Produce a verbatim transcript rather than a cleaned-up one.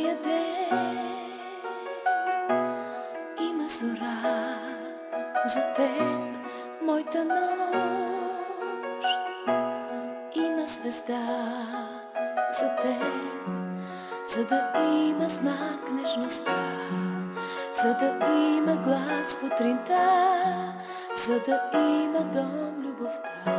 моя ден има зора за теб, в моята нощ има звезда за теб, за да има знак нежността, за да има глас в утринта, за да има дом любовта.